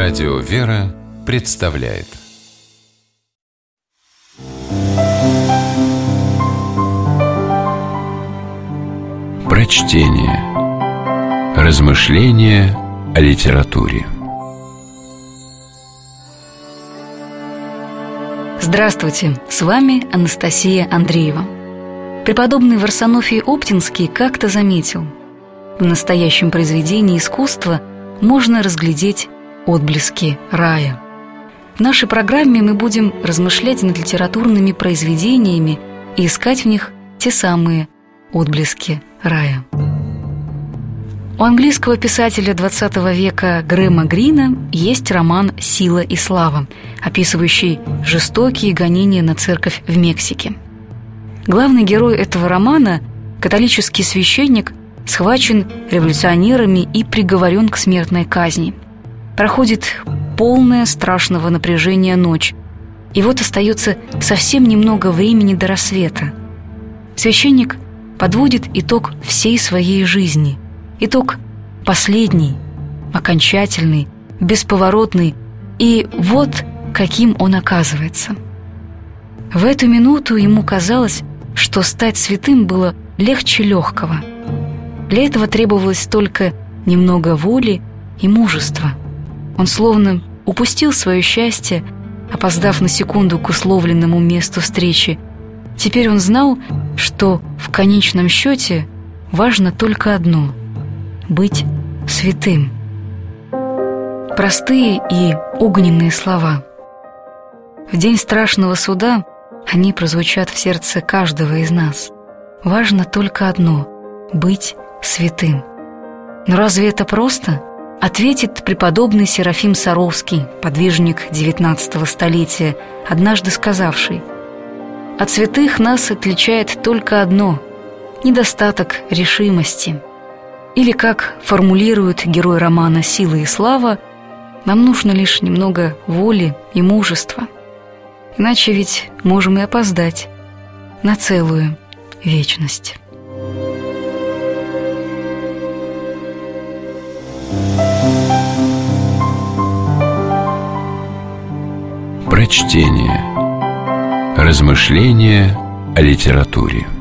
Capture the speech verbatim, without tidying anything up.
Радио «Вера» представляет Прочтение. Размышления о литературе. Здравствуйте, с вами Анастасия Андреева. Преподобный Варсонофий Оптинский как-то заметил: в настоящем произведении искусства можно разглядеть отблески рая. В нашей программе мы будем размышлять над литературными произведениями и искать в них те самые отблески рая. У английского писателя двадцатого века Грэма Грина есть роман «Сила и слава», описывающий жестокие гонения на церковь в Мексике. Главный герой этого романа, католический священник, схвачен революционерами и приговорен к смертной казни. Проходит полная страшного напряжения ночь, и вот остается совсем немного времени до рассвета. Священник подводит итог всей своей жизни. Итог последний, окончательный, бесповоротный, и вот каким он оказывается. В эту минуту ему казалось, что стать святым было легче легкого. Для этого требовалось только немного воли и мужества. Он словно упустил свое счастье, опоздав на секунду к условленному месту встречи. Теперь он знал, что в конечном счете важно только одно — быть святым. Простые и огненные слова. В день страшного суда они прозвучат в сердце каждого из нас. Важно только одно — быть святым. Но разве это просто? Ответит преподобный Серафим Саровский, подвижник девятнадцатого столетия, однажды сказавший: «От святых нас отличает только одно — недостаток решимости». Или, как формулирует герой романа «Сила и слава», нам нужно лишь немного воли и мужества. Иначе ведь можем и опоздать на целую вечность. Прочтение. Размышления о литературе.